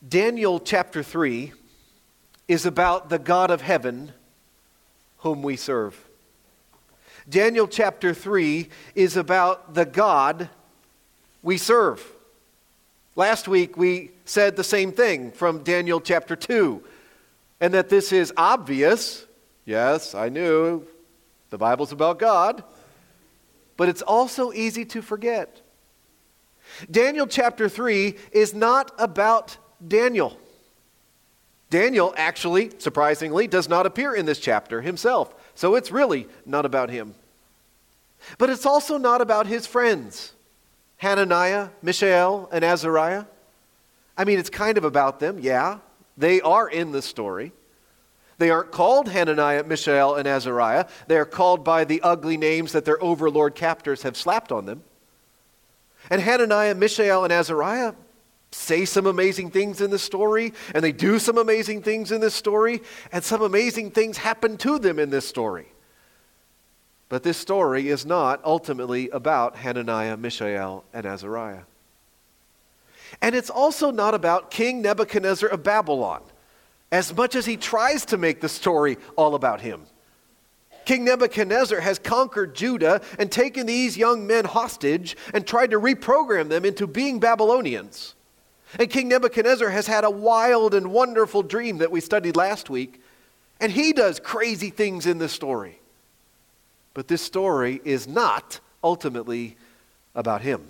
Daniel chapter 3 is about the God of heaven whom we serve. Daniel chapter 3 is about the God we serve. Last week we said the same thing from Daniel chapter 2, and that this is obvious. Yes, I knew the Bible's about God, but it's also easy to forget. Daniel chapter 3 is not about Daniel. Daniel actually, surprisingly, does not appear in this chapter himself, so it's really not about him. But it's also not about his friends, Hananiah, Mishael, and Azariah. I mean, it's kind of about them, yeah. They are in the story. They aren't called Hananiah, Mishael, and Azariah. They are called by the ugly names that their overlord captors have slapped on them. And Hananiah, Mishael, and Azariah say some amazing things in the story, and they do some amazing things in this story, and some amazing things happen to them in this story. But this story is not ultimately about Hananiah, Mishael, and Azariah. And it's also not about King Nebuchadnezzar of Babylon, as much as he tries to make the story all about him. King Nebuchadnezzar has conquered Judah and taken these young men hostage and tried to reprogram them into being Babylonians. And King Nebuchadnezzar has had a wild and wonderful dream that we studied last week, and he does crazy things in this story. But this story is not ultimately about him.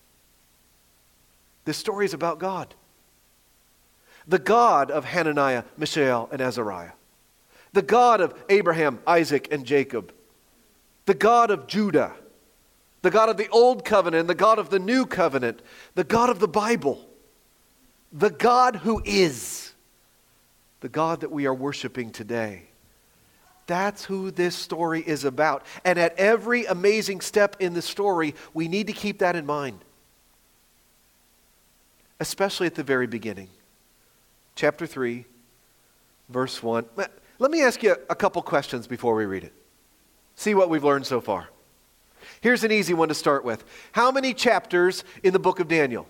This story is about God. The God of Hananiah, Mishael, and Azariah. The God of Abraham, Isaac, and Jacob. The God of Judah. The God of the Old Covenant, the God of the New Covenant. The God of the Bible. The God who is. The God that we are worshiping today. That's who this story is about. And at every amazing step in the story, we need to keep that in mind. Especially at the very beginning. Chapter 3, verse 1. Let me ask you a couple questions before we read it. See what we've learned so far. Here's an easy one to start with. How many chapters in the book of Daniel?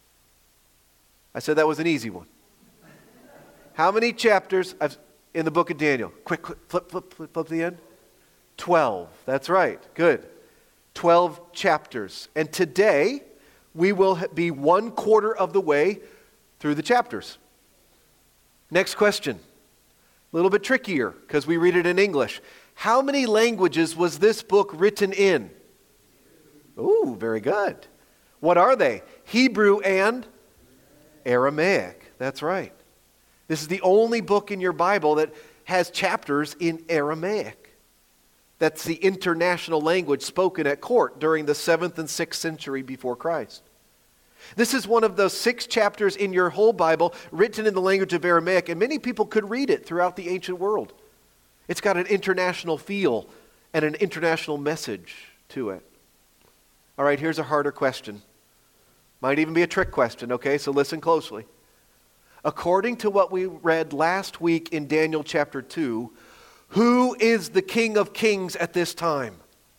I said that was an easy one. How many chapters in the book of Daniel? Quick, flip to the end. 12. That's right. Good. 12 chapters. And today, we will be 1/4 of the way through the chapters. Next question. A little bit trickier because we read it in English. How many languages was this book written in? Ooh, very good. What are they? Hebrew and Aramaic. That's right. This is the only book in your Bible that has chapters in Aramaic. That's the international language spoken at court during the 7th and 6th century before Christ. This is one of those 6 chapters in your whole Bible written in the language of Aramaic, and many people could read it throughout the ancient world. It's got an international feel and an international message to it. All right, here's a harder question. Might even be a trick question, okay? So listen closely. According to what we read last week in Daniel chapter 2, who is the King of Kings at this time?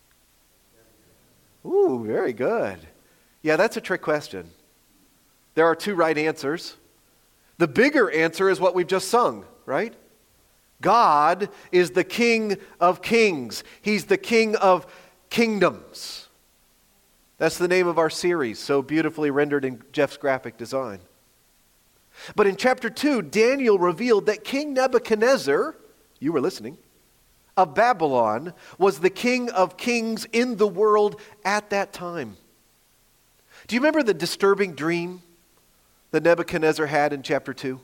Ooh, very good. Yeah, that's a trick question. There are 2 right answers. The bigger answer is what we've just sung, right? God is the King of Kings. He's the King of Kingdoms. That's the name of our series, so beautifully rendered in Jeff's graphic design. But in chapter 2, Daniel revealed that King Nebuchadnezzar, you were listening, of Babylon, was the King of Kings in the world at that time. Do you remember the disturbing dream that Nebuchadnezzar had in chapter 2?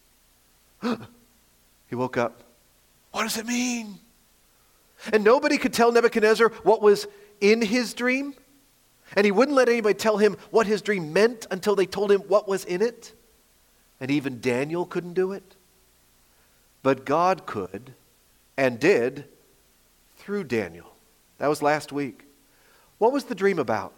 He woke up. What does it mean? And nobody could tell Nebuchadnezzar what was in his dream. And he wouldn't let anybody tell him what his dream meant until they told him what was in it. And even Daniel couldn't do it. But God could and did through Daniel. That was last week. What was the dream about?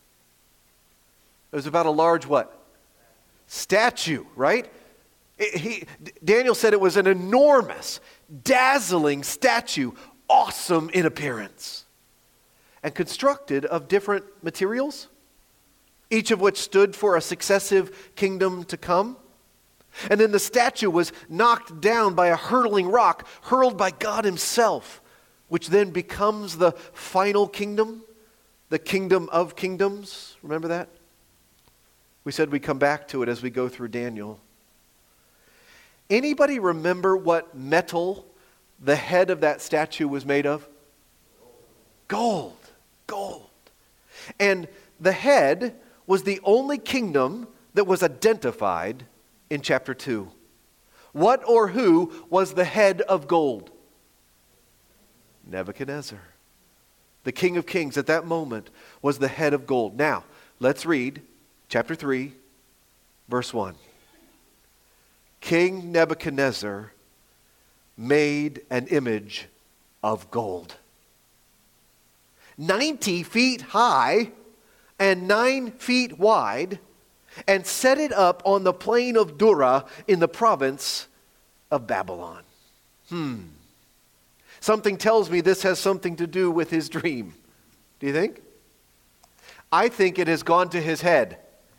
It was about a large what? Statue, right? Daniel said it was an enormous, dazzling statue, awesome in appearance, and constructed of different materials, each of which stood for a successive kingdom to come. And then the statue was knocked down by a hurtling rock, hurled by God himself, which then becomes the final kingdom, the kingdom of kingdoms. Remember that? We said we'd come back to it as we go through Daniel. Anybody remember what metal the head of that statue was made of? Gold. Gold. And the head was the only kingdom that was identified in chapter 2. What or who was the head of gold? Nebuchadnezzar. The King of Kings at that moment was the head of gold. Now, let's read chapter 3, verse 1. King Nebuchadnezzar made an image of gold, 90 feet high and 9 feet wide, and set it up on the plain of Dura in the province of Babylon. Something tells me this has something to do with his dream. Do you think? I think it has gone to his head.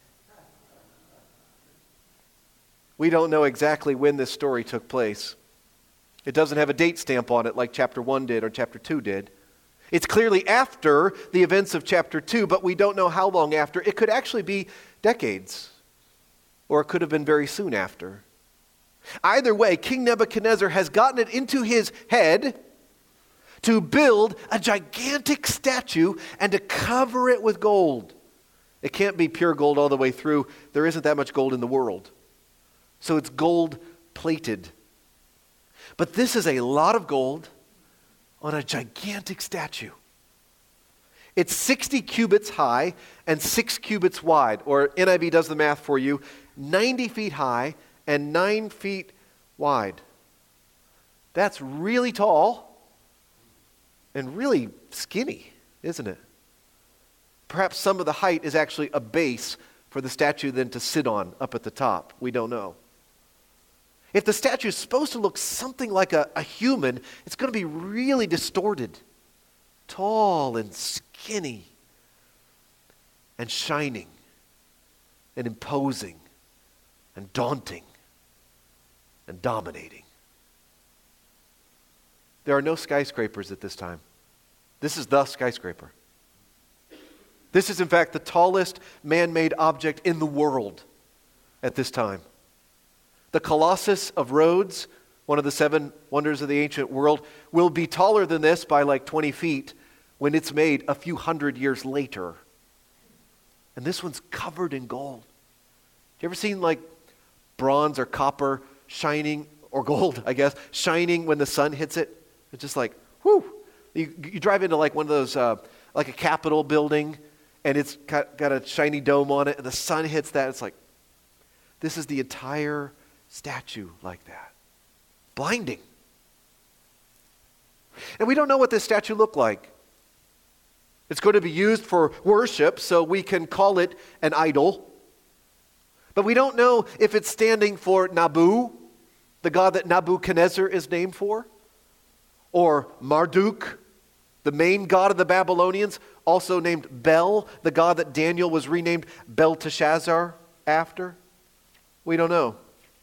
We don't know exactly when this story took place. It doesn't have a date stamp on it like chapter 1 did or chapter 2 did. It's clearly after the events of chapter 2, but we don't know how long after. It could actually be decades, or it could have been very soon after. Either way, King Nebuchadnezzar has gotten it into his head to build a gigantic statue and to cover it with gold. It can't be pure gold all the way through. There isn't that much gold in the world. So it's gold plated. But this is a lot of gold on a gigantic statue. It's 60 cubits high and 6 cubits wide, or NIV does the math for you, 90 feet high and 9 feet wide. That's really tall and really skinny, isn't it? Perhaps some of the height is actually a base for the statue then to sit on up at the top. We don't know. If the statue is supposed to look something like a human, it's going to be really distorted. Tall and skinny and shining and imposing and daunting and dominating. There are no skyscrapers at this time. This is the skyscraper. This is, in fact, the tallest man-made object in the world at this time. The Colossus of Rhodes, one of the 7 wonders of the ancient world, will be taller than this by like 20 feet when it's made a few hundred years later. And this one's covered in gold. You ever seen like bronze or copper shining, or gold, I guess, shining when the sun hits it? It's just like, whoo! You drive into like one of those, like a Capitol building, and it's got a shiny dome on it, and the sun hits that. It's like, this is the entire statue like that. Blinding. And we don't know what this statue looked like. It's going to be used for worship, so we can call it an idol. But we don't know if it's standing for Nabu, the god that Nebuchadnezzar is named for, or Marduk, the main god of the Babylonians, also named Bel, the god that Daniel was renamed Belteshazzar after. We don't know.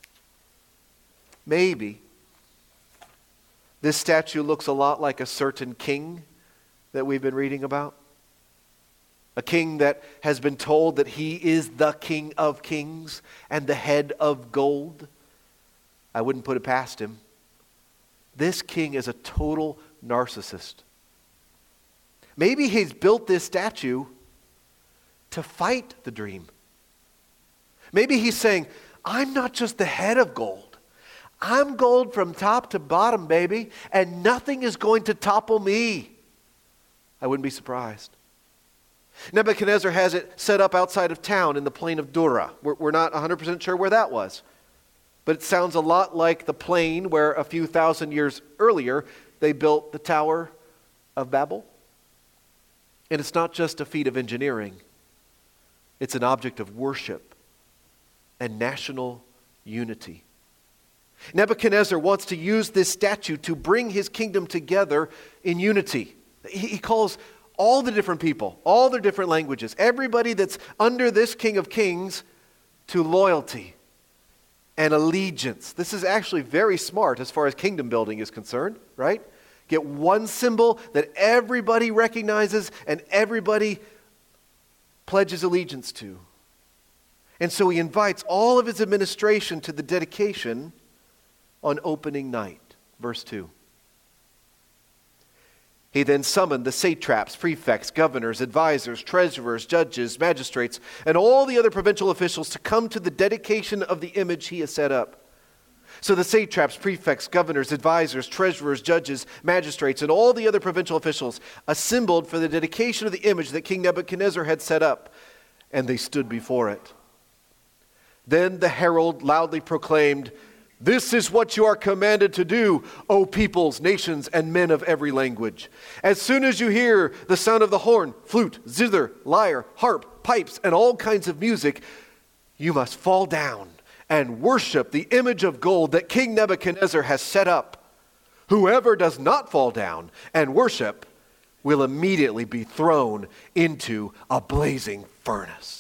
Maybe this statue looks a lot like a certain king that we've been reading about. A king that has been told that he is the King of Kings and the head of gold. I wouldn't put it past him. This king is a total narcissist. Maybe he's built this statue to fight the dream. Maybe he's saying, I'm not just the head of gold. I'm gold from top to bottom, baby, and nothing is going to topple me. I wouldn't be surprised. Nebuchadnezzar has it set up outside of town in the plain of Dura. We're not 100% sure where that was. But it sounds a lot like the plain where a few thousand years earlier they built the Tower of Babel. And it's not just a feat of engineering. It's an object of worship and national unity. Nebuchadnezzar wants to use this statue to bring his kingdom together in unity. He calls all the different people, all the different languages, everybody that's under this King of Kings to loyalty and allegiance. This is actually very smart as far as kingdom building is concerned, right? Get one symbol that everybody recognizes and everybody pledges allegiance to. And so he invites all of his administration to the dedication on opening night. Verse 2. He then summoned the satraps, prefects, governors, advisors, treasurers, judges, magistrates, and all the other provincial officials to come to the dedication of the image he has set up. So the satraps, prefects, governors, advisors, treasurers, judges, magistrates, and all the other provincial officials assembled for the dedication of the image that King Nebuchadnezzar had set up, and they stood before it. Then the herald loudly proclaimed, "This is what you are commanded to do, O peoples, nations, and men of every language. As soon as you hear the sound of the horn, flute, zither, lyre, harp, pipes, and all kinds of music, you must fall down and worship the image of gold that King Nebuchadnezzar has set up. Whoever does not fall down and worship will immediately be thrown into a blazing furnace."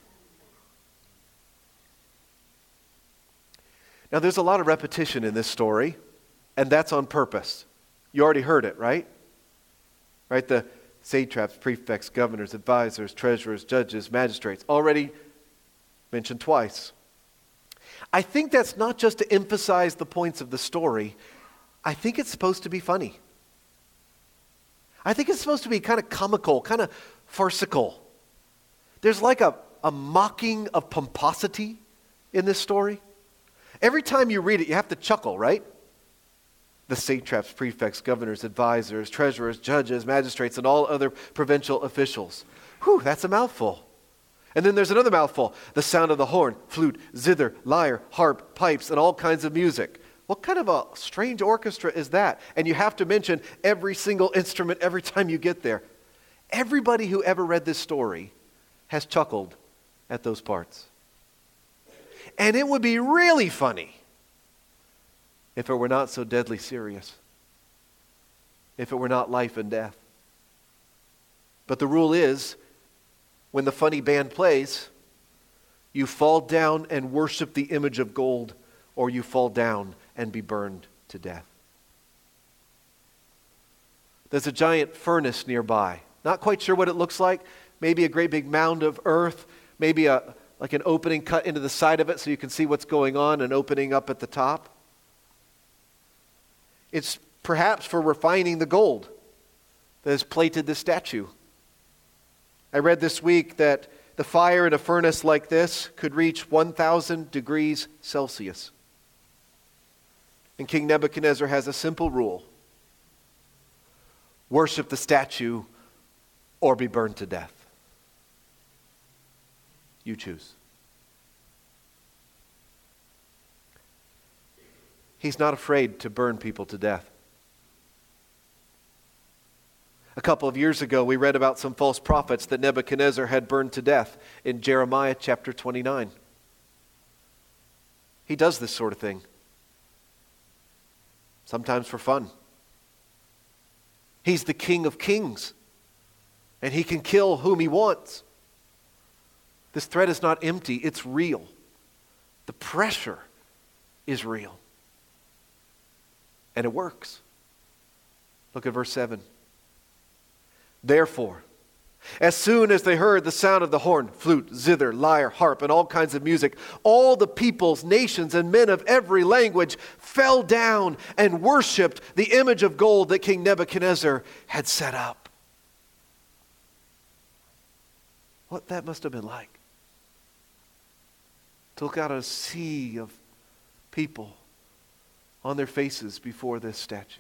Now, there's a lot of repetition in this story, and that's on purpose. You already heard it, right? Right? The satraps, prefects, governors, advisors, treasurers, judges, magistrates, already mentioned twice. I think that's not just to emphasize the points of the story. I think it's supposed to be funny. I think it's supposed to be kind of comical, kind of farcical. There's like a mocking of pomposity in this story. Every time you read it, you have to chuckle, right? The satraps, prefects, governors, advisors, treasurers, judges, magistrates, and all other provincial officials. Whew, that's a mouthful. And then there's another mouthful. The sound of the horn, flute, zither, lyre, harp, pipes, and all kinds of music. What kind of a strange orchestra is that? And you have to mention every single instrument every time you get there. Everybody who ever read this story has chuckled at those parts. And it would be really funny if it were not so deadly serious. If it were not life and death. But the rule is, when the funny band plays, you fall down and worship the image of gold, or you fall down and be burned to death. There's a giant furnace nearby. Not quite sure what it looks like. Maybe a great big mound of earth. Maybe like an opening cut into the side of it so you can see what's going on, an opening up at the top. It's perhaps for refining the gold that has plated this statue. I read this week that the fire in a furnace like this could reach 1,000 degrees Celsius. And King Nebuchadnezzar has a simple rule: worship the statue or be burned to death. You choose. He's not afraid to burn people to death. A couple of years ago, we read about some false prophets that Nebuchadnezzar had burned to death in Jeremiah chapter 29. He does this sort of thing. Sometimes for fun. He's the King of Kings, and he can kill whom he wants. This threat is not empty, it's real. The pressure is real. And it works. Look at verse 7. Therefore, as soon as they heard the sound of the horn, flute, zither, lyre, harp, and all kinds of music, all the peoples, nations, and men of every language fell down and worshipped the image of gold that King Nebuchadnezzar had set up. What that must have been like. To look out at a sea of people on their faces before this statue.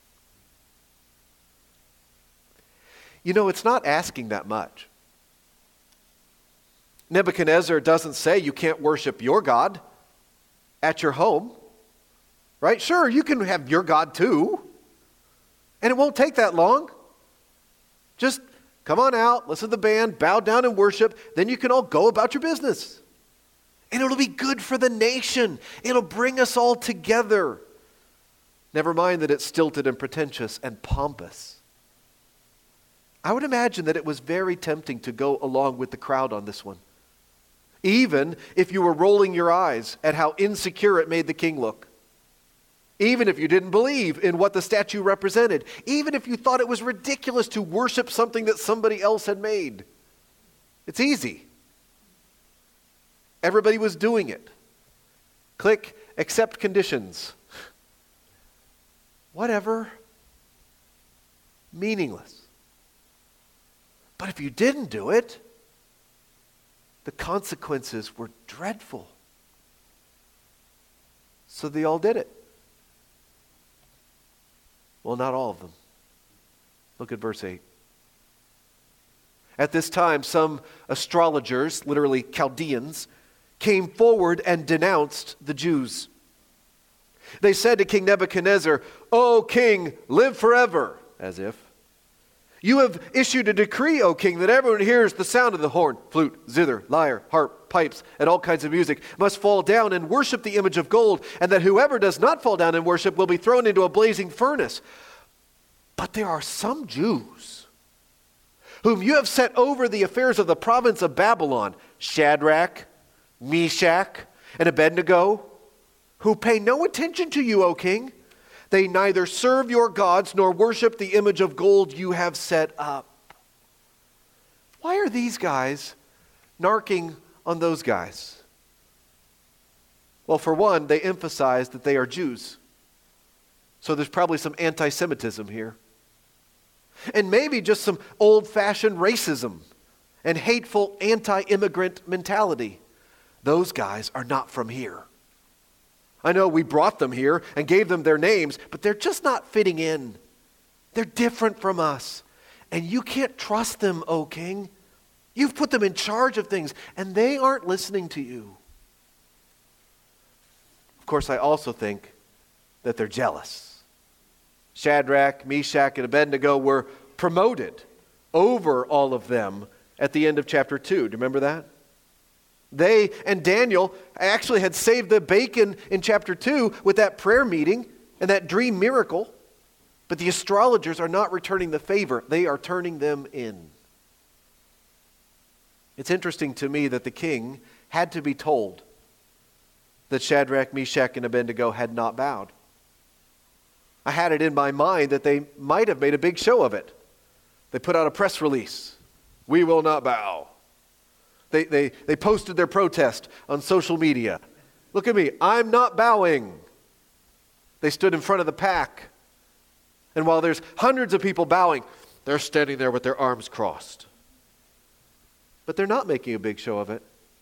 You know, it's not asking that much. Nebuchadnezzar doesn't say you can't worship your God at your home, right? Sure, you can have your God too, and it won't take that long. Just come on out, listen to the band, bow down and worship, then you can all go about your business. And it'll be good for the nation. It'll bring us all together. Never mind that it's stilted and pretentious and pompous. I would imagine that it was very tempting to go along with the crowd on this one. even if you were rolling your eyes at how insecure it made the king look. Even if you didn't believe in what the statue represented. Even if you thought it was ridiculous to worship something that somebody else had made. It's easy. Everybody was doing it. Click accept conditions. Whatever. Meaningless. But if you didn't do it, the consequences were dreadful. So they all did it. Well, not all of them. Look at verse 8. At this time, some astrologers, literally Chaldeans, came forward and denounced the Jews. They said to King Nebuchadnezzar, "O king, live forever," as if. "You have issued a decree, O king, that everyone hears the sound of the horn, flute, zither, lyre, harp, pipes, and all kinds of music must fall down and worship the image of gold, and that whoever does not fall down and worship will be thrown into a blazing furnace. But there are some Jews whom you have set over the affairs of the province of Babylon, Shadrach, Meshach, and Abednego, who pay no attention to you, O king. They neither serve your gods nor worship the image of gold you have set up." Why are these guys narking on those guys? Well, for one, they emphasize that they are Jews. So there's probably some anti-Semitism here. And maybe just some old-fashioned racism and hateful anti-immigrant mentality. Those guys are not from here. I know we brought them here and gave them their names, but they're just not fitting in. They're different from us. And you can't trust them, O king. You've put them in charge of things, and they aren't listening to you. Of course, I also think that they're jealous. Shadrach, Meshach, and Abednego were promoted over all of them at the end of chapter 2. Do you remember that? They and Daniel actually had saved the bacon in chapter 2 with that prayer meeting and that dream miracle. But the astrologers are not returning the favor. They are turning them in. It's interesting to me that the king had to be told that Shadrach, Meshach, and Abednego had not bowed. I had it in my mind that they might have made a big show of it. They put out a press release. "We will not bow." They posted their protest on social media. "Look at me, I'm not bowing." They stood in front of the pack. And while there's hundreds of people bowing, they're standing there with their arms crossed. But they're not making a big show of it.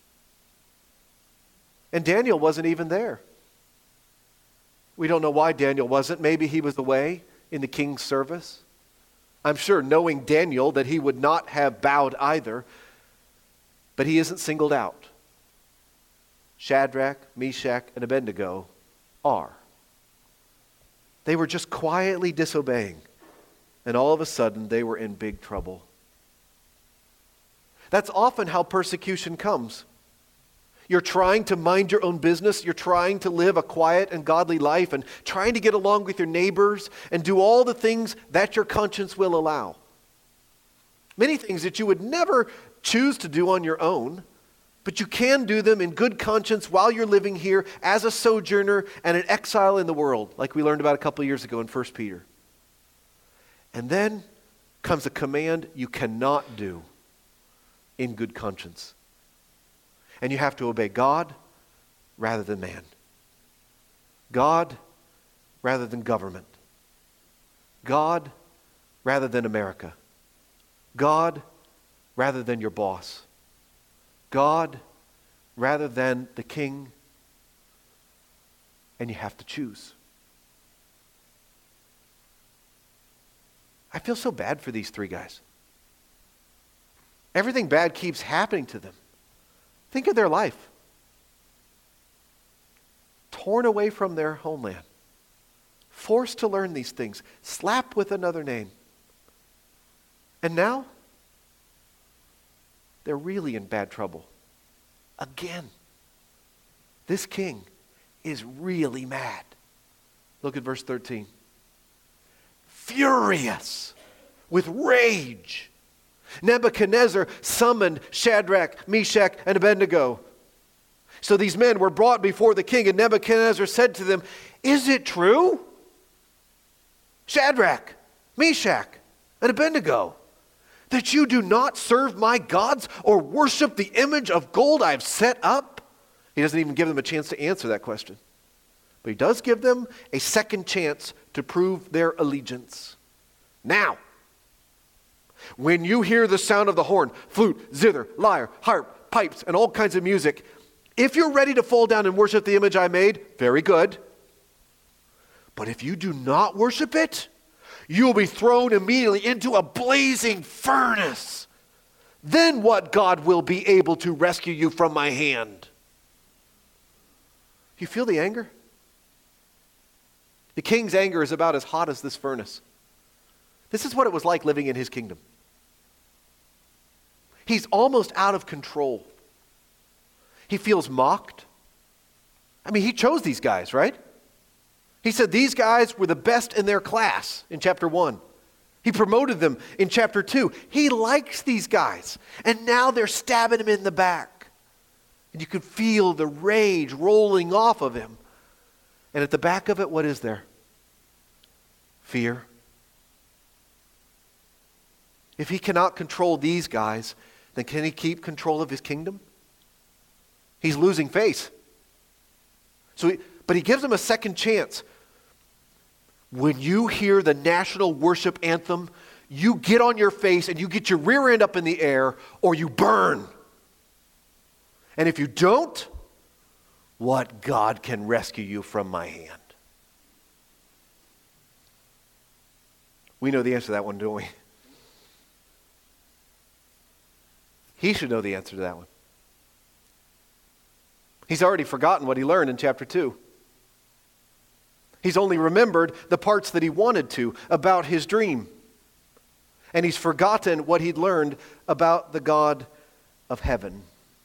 And Daniel wasn't even there. We don't know why Daniel wasn't. Maybe he was away in the king's service. I'm sure, knowing Daniel, that he would not have bowed either. But he isn't singled out. Shadrach, Meshach, and Abednego are. They were just quietly disobeying. And all of a sudden, they were in big trouble. That's often how persecution comes. You're trying to mind your own business. You're trying to live a quiet and godly life and trying to get along with your neighbors and do all the things that your conscience will allow. Many things that you would never choose to do on your own, but you can do them in good conscience while you're living here as a sojourner and an exile in the world, like we learned about a couple of years ago in 1 Peter. And then comes a command you cannot do in good conscience. And you have to obey God rather than man. God rather than government. God rather than America. God rather than your boss. God rather than the king. And you have to choose. I feel so bad for these three guys. Everything bad keeps happening to them. Think of their life. Torn away from their homeland. Forced to learn these things. Slapped with another name. And now, they're really in bad trouble. Again. This king is really mad. Look at verse 13. Furious with rage, Nebuchadnezzar summoned Shadrach, Meshach, and Abednego. So these men were brought before the king, and Nebuchadnezzar said to them, "Is it true, Shadrach, Meshach, and Abednego, that you do not serve my gods or worship the image of gold I have set up?" He doesn't even give them a chance to answer that question. But he does give them a second chance to prove their allegiance. "Now, when you hear the sound of the horn, flute, zither, lyre, harp, pipes, and all kinds of music, if you're ready to fall down and worship the image I made, very good. But if you do not worship it, you will be thrown immediately into a blazing furnace. Then what God will be able to rescue you from my hand?" You feel the anger? The king's anger is about as hot as this furnace. This is what it was like living in his kingdom. He's almost out of control. He feels mocked. I mean, he chose these guys, right? He said these guys were the best in their class in chapter 1. He promoted them in chapter 2. He likes these guys. And now they're stabbing him in the back. And you could feel the rage rolling off of him. And at the back of it, what is there? Fear. If he cannot control these guys, then can he keep control of his kingdom? He's losing face. But he gives them a second chance. When you hear the national worship anthem, you get on your face and you get your rear end up in the air, or you burn. And if you don't, what God can rescue you from my hand? We know the answer to that one, don't we? He should know the answer to that one. He's already forgotten what he learned in chapter 2. He's only remembered the parts that he wanted to about his dream. And he's forgotten what he'd learned about the God of heaven.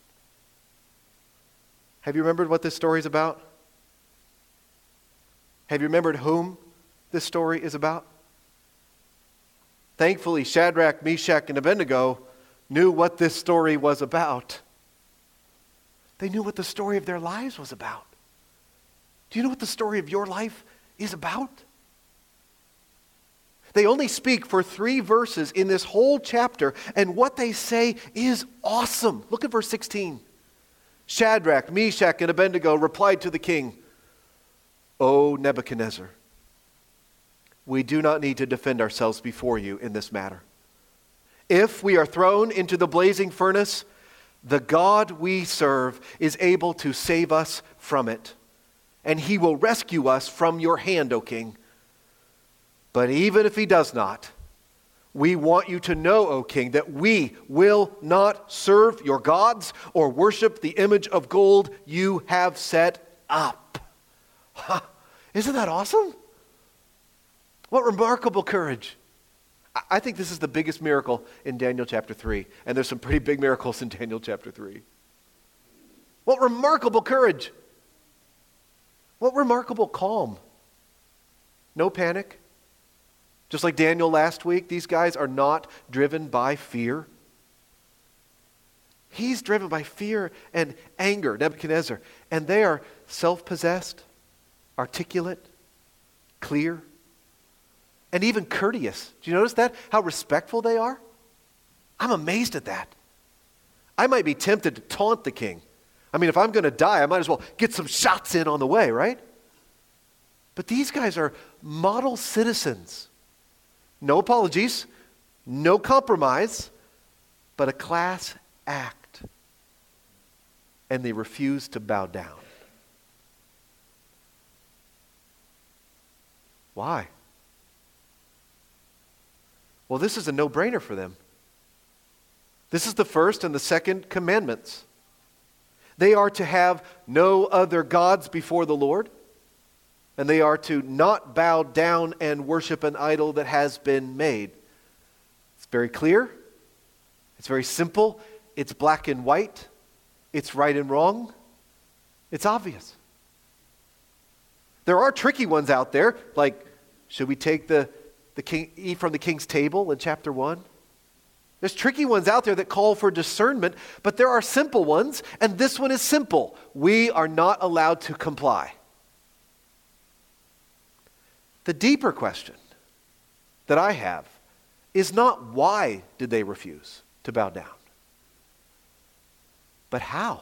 Have you remembered what this story is about? Have you remembered whom this story is about? Thankfully, Shadrach, Meshach, and Abednego knew what this story was about. They knew what the story of their lives was about. Do you know what the story of your life is about? They only speak for 3 verses in this whole chapter, and what they say is awesome. Look at verse 16. Shadrach, Meshach, and Abednego replied to the king, "O Nebuchadnezzar, we do not need to defend ourselves before you in this matter. If we are thrown into the blazing furnace, the God we serve is able to save us from it, and he will rescue us from your hand, O king. But even if he does not, we want you to know, O king, that we will not serve your gods or worship the image of gold you have set up." Isn't that awesome? What remarkable courage. I think this is the biggest miracle in Daniel chapter 3. And there's some pretty big miracles in Daniel chapter 3. What remarkable courage. What remarkable calm. No panic. Just like Daniel last week, these guys are not driven by fear. He's driven by fear and anger, Nebuchadnezzar. And they are self-possessed, articulate, clear, and even courteous. Do you notice that? How respectful they are? I'm amazed at that. I might be tempted to taunt the king. I mean, if I'm going to die, I might as well get some shots in on the way, right? But these guys are model citizens. No apologies, no compromise, but a class act. And they refuse to bow down. Why? Well, this is a no-brainer for them. This is the first and the second commandments. They are to have no other gods before the Lord, and they are to not bow down and worship an idol that has been made. It's very clear. It's very simple. It's black and white. It's right and wrong. It's obvious. There are tricky ones out there, like, should we take the king, eat from the king's table in chapter 1? There's tricky ones out there that call for discernment, but there are simple ones, and this one is simple. We are not allowed to comply. The deeper question that I have is not why did they refuse to bow down, but how?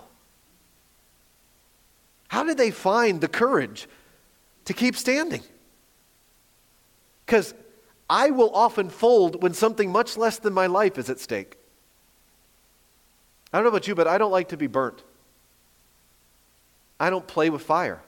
How did they find the courage to keep standing? Because I will often fold when something much less than my life is at stake. I don't know about you, but I don't like to be burnt. I don't play with fire.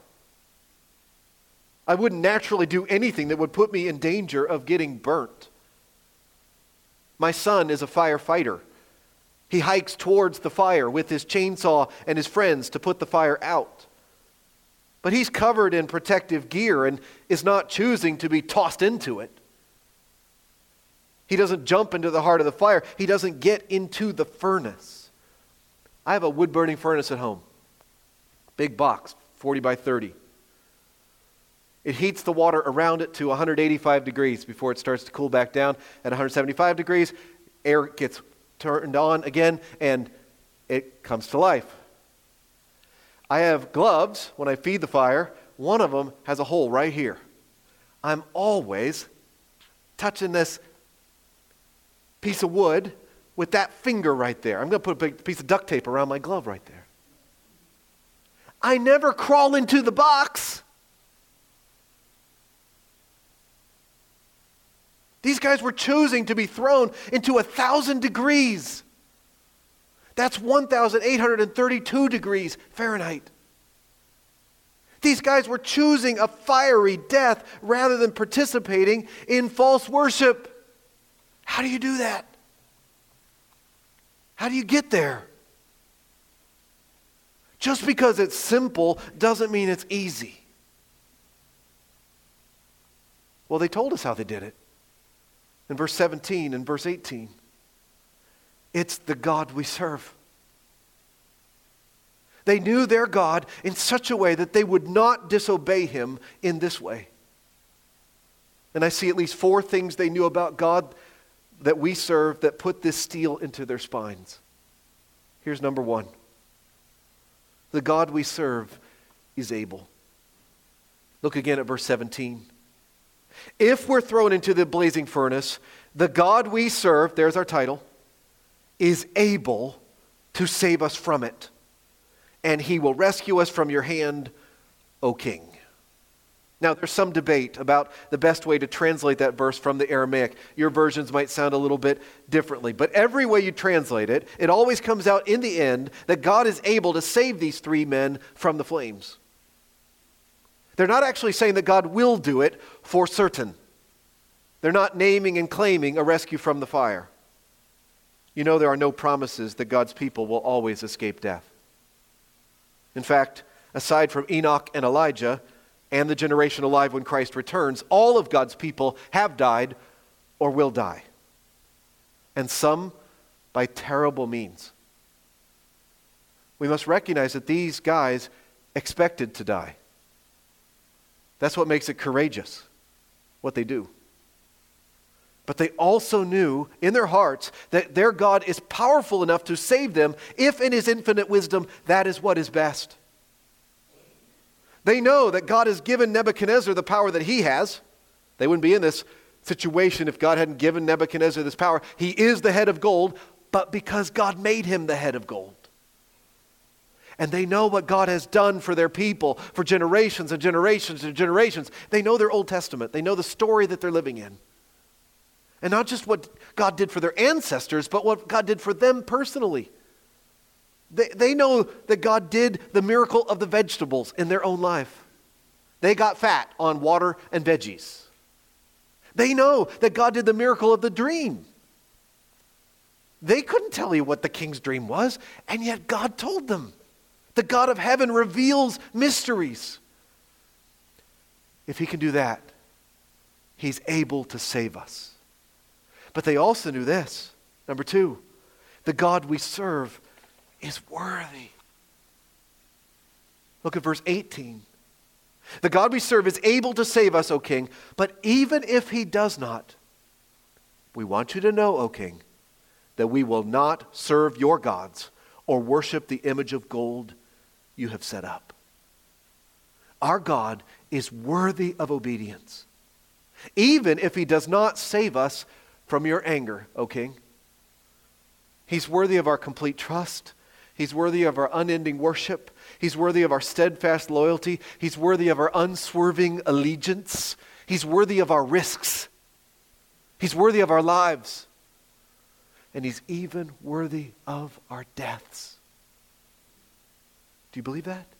I wouldn't naturally do anything that would put me in danger of getting burnt. My son is a firefighter. He hikes towards the fire with his chainsaw and his friends to put the fire out. But he's covered in protective gear and is not choosing to be tossed into it. He doesn't jump into the heart of the fire. He doesn't get into the furnace. I have a wood-burning furnace at home. Big box, 40 by 30. It heats the water around it to 185 degrees before it starts to cool back down. At 175 degrees, air gets turned on again, and it comes to life. I have gloves when I feed the fire. One of them has a hole right here. I'm always touching this piece of wood with that finger right there. I'm going to put a big piece of duct tape around my glove right there. I never crawl into the box. These guys were choosing to be thrown into 1,000 degrees. That's 1,832 degrees Fahrenheit. These guys were choosing a fiery death rather than participating in false worship. How do you do that? How do you get there? Just because it's simple doesn't mean it's easy. Well, they told us how they did it. In verse 17 and verse 18. It's the God we serve. They knew their God in such a way that they would not disobey him in this way. And I see at least 4 things they knew about God that we serve that put this steel into their spines. Here's number 1. The God we serve is able. Look again at verse 17. If we're thrown into the blazing furnace, the God we serve, there's our title, is able to save us from it. And he will rescue us from your hand, O king. Now, there's some debate about the best way to translate that verse from the Aramaic. Your versions might sound a little bit differently. But every way you translate it, it always comes out in the end that God is able to save these 3 men from the flames. They're not actually saying that God will do it for certain. They're not naming and claiming a rescue from the fire. You know there are no promises that God's people will always escape death. In fact, aside from Enoch and Elijah and the generation alive when Christ returns, all of God's people have died or will die. And some by terrible means. We must recognize that these guys expected to die. That's what makes it courageous, what they do. But they also knew in their hearts that their God is powerful enough to save them if in his infinite wisdom that is what is best. They know that God has given Nebuchadnezzar the power that he has. They wouldn't be in this situation if God hadn't given Nebuchadnezzar this power. He is the head of gold, but because God made him the head of gold. And they know what God has done for their people for generations and generations and generations. They know their Old Testament. They know the story that they're living in. And not just what God did for their ancestors, but what God did for them personally. They know that God did the miracle of the vegetables in their own life. They got fat on water and veggies. They know that God did the miracle of the dream. They couldn't tell you what the king's dream was, and yet God told them. The God of heaven reveals mysteries. If he can do that, he's able to save us. But they also knew this. Number 2, the God we serve is worthy. Look at verse 18. The God we serve is able to save us, O king, but even if he does not, we want you to know, O king, that we will not serve your gods or worship the image of gold you have set up. Our God is worthy of obedience, even if he does not save us from your anger, O king. He's worthy of our complete trust. He's worthy of our unending worship. He's worthy of our steadfast loyalty. He's worthy of our unswerving allegiance. He's worthy of our risks. He's worthy of our lives. And he's even worthy of our deaths. Do you believe that?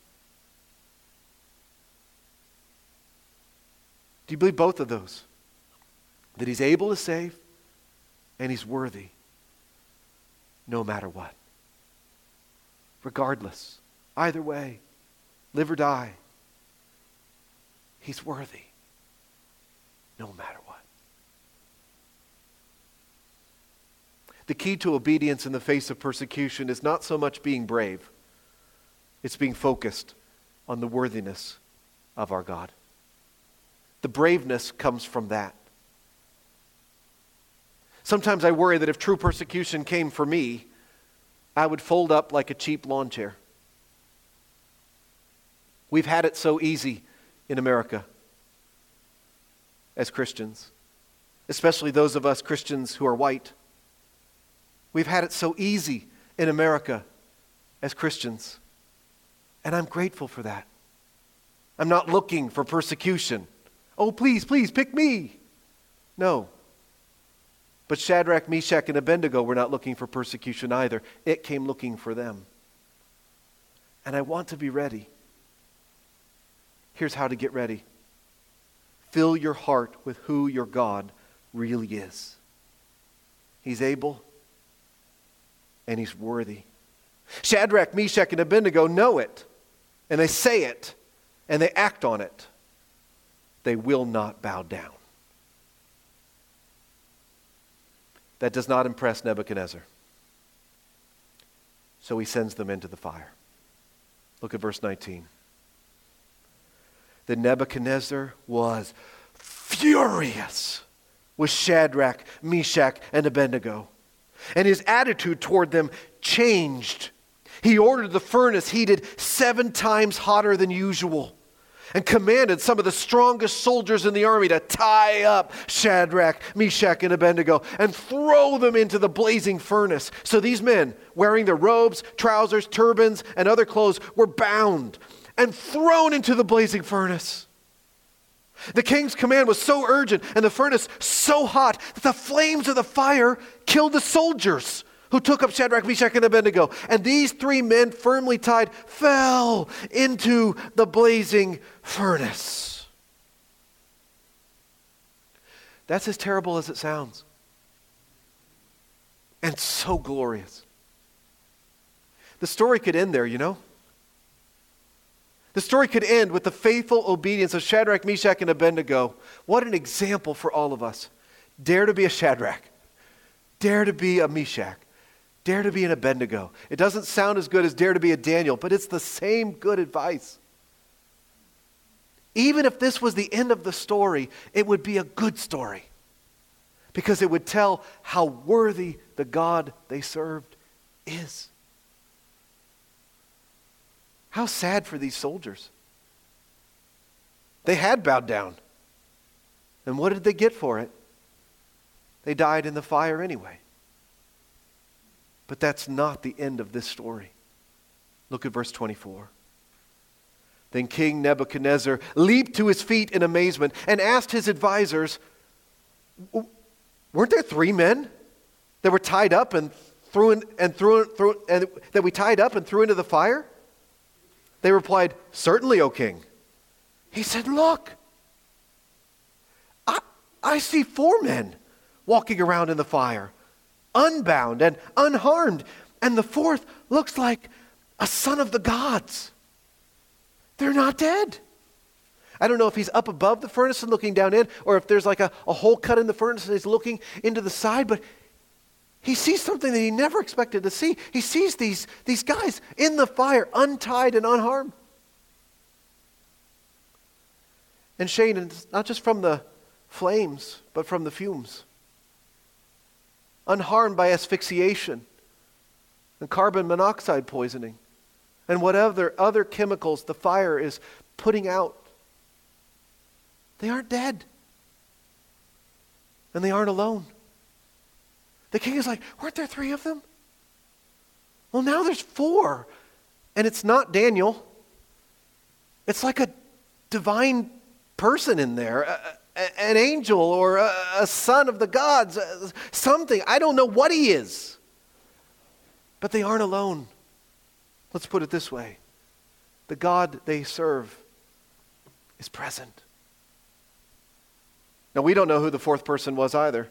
Do you believe both of those? That he's able to save and he's worthy no matter what. Regardless, either way, live or die, he's worthy no matter what. The key to obedience in the face of persecution is not so much being brave, it's being focused on the worthiness of our God. The braveness comes from that. Sometimes I worry that if true persecution came for me, I would fold up like a cheap lawn chair. We've had it so easy in America as Christians, especially those of us Christians who are white. We've had it so easy in America as Christians, and I'm grateful for that. I'm not looking for persecution. Oh, please, please, pick me. No. But Shadrach, Meshach, and Abednego were not looking for persecution either. It came looking for them. And I want to be ready. Here's how to get ready. Fill your heart with who your God really is. He's able and he's worthy. Shadrach, Meshach, and Abednego know it, and they say it, and they act on it. They will not bow down. That does not impress Nebuchadnezzar. So he sends them into the fire. Look at verse 19. Then Nebuchadnezzar was furious with Shadrach, Meshach, and Abednego. And his attitude toward them changed. He ordered the furnace heated 7 times hotter than usual, and commanded some of the strongest soldiers in the army to tie up Shadrach, Meshach, and Abednego and throw them into the blazing furnace. So these men, wearing their robes, trousers, turbans, and other clothes, were bound and thrown into the blazing furnace. The king's command was so urgent and the furnace so hot that the flames of the fire killed the soldiers who took up Shadrach, Meshach, and Abednego. And these 3 men, firmly tied, fell into the blazing furnace. That's as terrible as it sounds. And so glorious. The story could end there, you know. The story could end with the faithful obedience of Shadrach, Meshach, and Abednego. What an example for all of us. Dare to be a Shadrach. Dare to be a Meshach. Dare to be an Abednego. It doesn't sound as good as dare to be a Daniel, but it's the same good advice. Even if this was the end of the story, it would be a good story, because it would tell how worthy the God they served is. How sad for these soldiers. They had bowed down. And what did they get for it? They died in the fire anyway. But that's not the end of this story. Look at verse 24. Then King Nebuchadnezzar leaped to his feet in amazement and asked his advisors, weren't there 3 men that were tied up and that we tied up and threw into the fire? They replied, certainly, O king. He said, look, I see 4 men walking around in the fire, unbound and unharmed, and the 4th looks like a son of the gods. They're not dead. I don't know if he's up above the furnace and looking down in, or if there's like a hole cut in the furnace and he's looking into the side, but he sees something that he never expected to see. He sees these guys in the fire, untied and unharmed. And Shane, it's not just from the flames, but from the fumes. unharmed by asphyxiation and carbon monoxide poisoning and whatever other chemicals the fire is putting out. They aren't dead. And they aren't alone. The king is like, weren't there 3 of them? Well, now there's 4. And it's not Daniel. It's like a divine person in there, an angel or a son of the gods, something. I don't know what he is. But they aren't alone. Let's put it this way. The God they serve is present. Now, we don't know who the 4th person was either.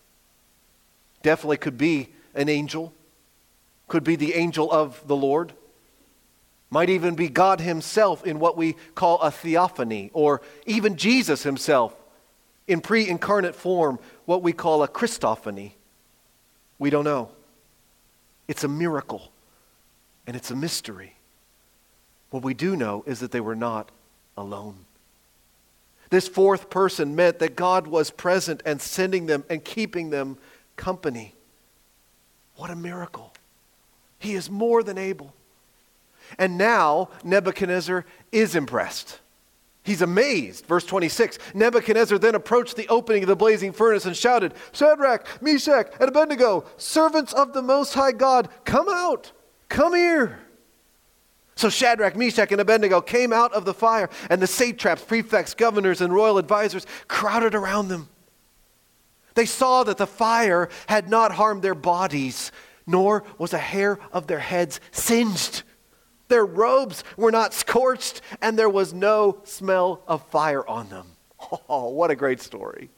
Definitely could be an angel. Could be the angel of the Lord. Might even be God himself in what we call a theophany, or even Jesus himself in pre-incarnate form, what we call a Christophany. We don't know. It's a miracle, and it's a mystery. What we do know is that they were not alone. This 4th person meant that God was present and sending them and keeping them company. What a miracle. He is more than able. And now Nebuchadnezzar is impressed. He's amazed. Verse 26, Nebuchadnezzar then approached the opening of the blazing furnace and shouted, Shadrach, Meshach, and Abednego, servants of the Most High God, come out, come here. So Shadrach, Meshach, and Abednego came out of the fire, and the satraps, prefects, governors, and royal advisors crowded around them. They saw that the fire had not harmed their bodies, nor was a hair of their heads singed. Their robes were not scorched, and there was no smell of fire on them. Oh, what a great story.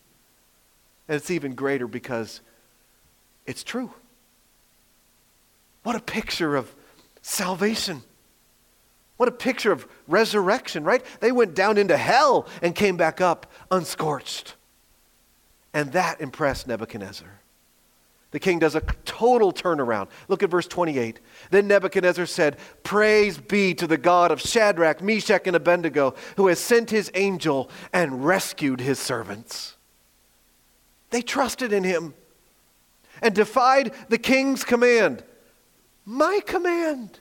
And it's even greater because it's true. What a picture of salvation. What a picture of resurrection, right? They went down into hell and came back up unscorched. And that impressed Nebuchadnezzar. The king does a total turnaround. Look at verse 28. Then Nebuchadnezzar said, Praise be to the God of Shadrach, Meshach, and Abednego, who has sent his angel and rescued his servants. They trusted in him and defied the king's command. My command.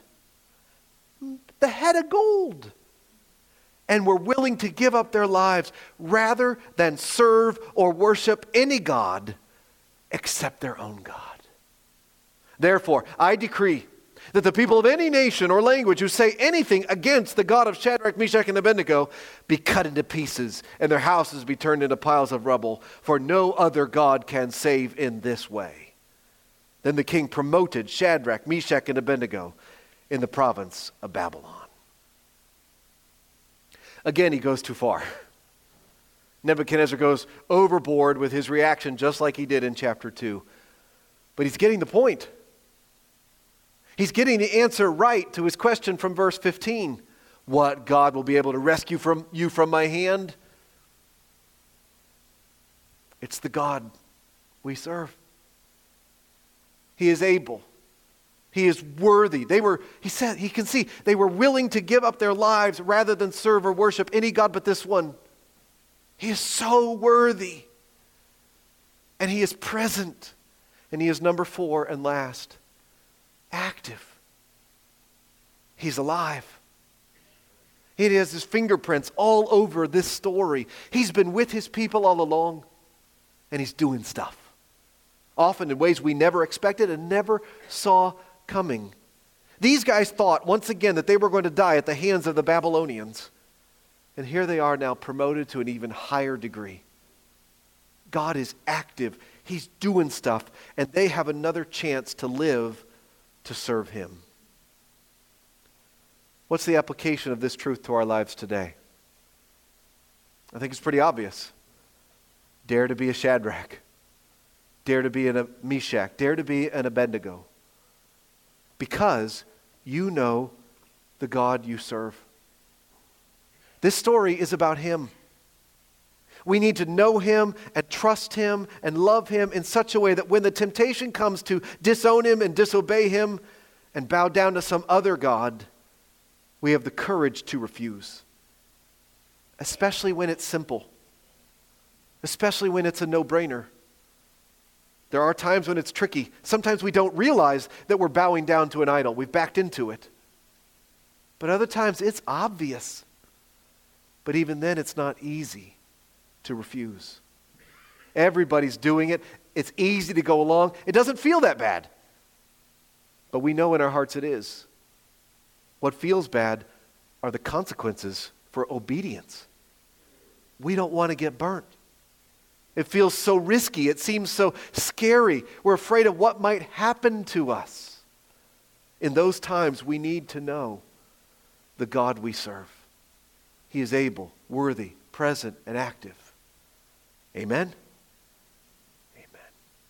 The head of gold. And were willing to give up their lives rather than serve or worship any god except their own God. Therefore, I decree that the people of any nation or language who say anything against the God of Shadrach, Meshach, and Abednego be cut into pieces and their houses be turned into piles of rubble, for no other God can save in this way. Then the king promoted Shadrach, Meshach, and Abednego in the province of Babylon. Again, he goes too far. Nebuchadnezzar goes overboard with his reaction just like he did in chapter 2. But he's getting the point. He's getting the answer right to his question from verse 15. What God will be able to rescue you from my hand? It's the God we serve. He is able. He is worthy. He can see they were willing to give up their lives rather than serve or worship any God but this one. He is so worthy. And he is present. And he is number 4 and last, active. He's alive. He has his fingerprints all over this story. He's been with his people all along. And he's doing stuff. Often in ways we never expected and never saw coming. These guys thought once again that they were going to die at the hands of the Babylonians. And here they are now promoted to an even higher degree. God is active. He's doing stuff. And they have another chance to live to serve him. What's the application of this truth to our lives today? I think it's pretty obvious. Dare to be a Shadrach. Dare to be a Meshach. Dare to be an Abednego. Because you know the God you serve. This story is about him. We need to know him and trust him and love him in such a way that when the temptation comes to disown him and disobey him and bow down to some other god, we have the courage to refuse. Especially when it's simple. Especially when it's a no-brainer. There are times when it's tricky. Sometimes we don't realize that we're bowing down to an idol. We've backed into it. But other times it's obvious. But even then it's not easy to refuse. Everybody's doing it. It's easy to go along. It doesn't feel that bad. But we know in our hearts it is. What feels bad are the consequences for obedience. We don't want to get burnt. It feels so risky. It seems so scary. We're afraid of what might happen to us. In those times, we need to know the God we serve. He is able, worthy, present, and active. Amen?